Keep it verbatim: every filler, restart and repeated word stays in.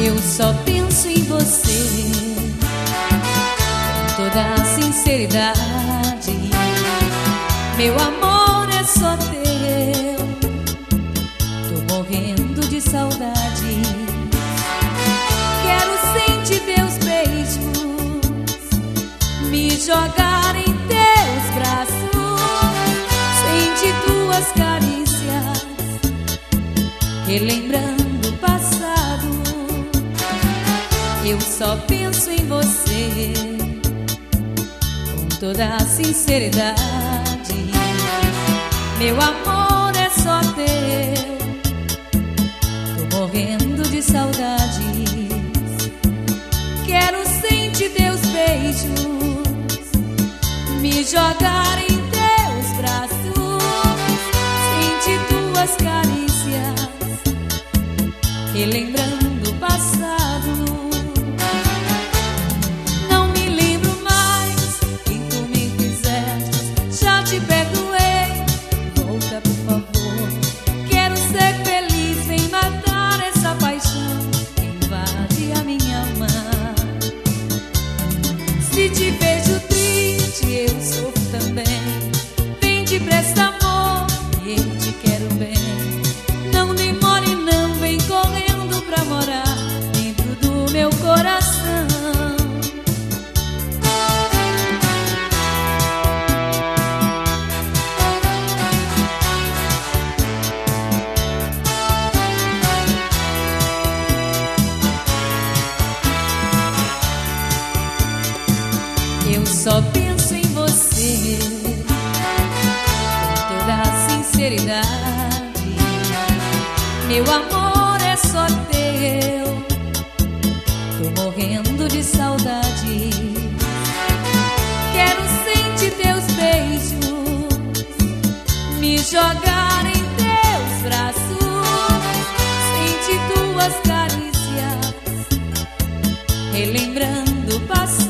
Eu só penso em você com toda a sinceridade. Meu amor é só teu, tô morrendo de saudade. Quero sentir teus beijos, me jogar em teus braços, sentir tuas carícias, relembrando o passado. Eu só penso em você com toda a sinceridade. Meu amor é só teu, tô morrendo de saudades. Quero sentir teus beijos, me jogar em teus braços, sentir tuas carícias, relembrando o passado. Não me lembro mais quem tu me fizeste, já te perdoei, volta por favor. Quero ser feliz, vem matar essa paixão que invade a minha alma. Se te vejo triste, eu sofro também. Vem depressa, amor, e eu te quero bem. Não demore não, vem correndo pra morar dentro do meu coração. Eu só penso em você com toda a sinceridade. Meu amor é só teu, tô morrendo de saudade. Quero sentir teus beijos, me jogar em teus braços, sentir tuas carícias, relembrando o passado.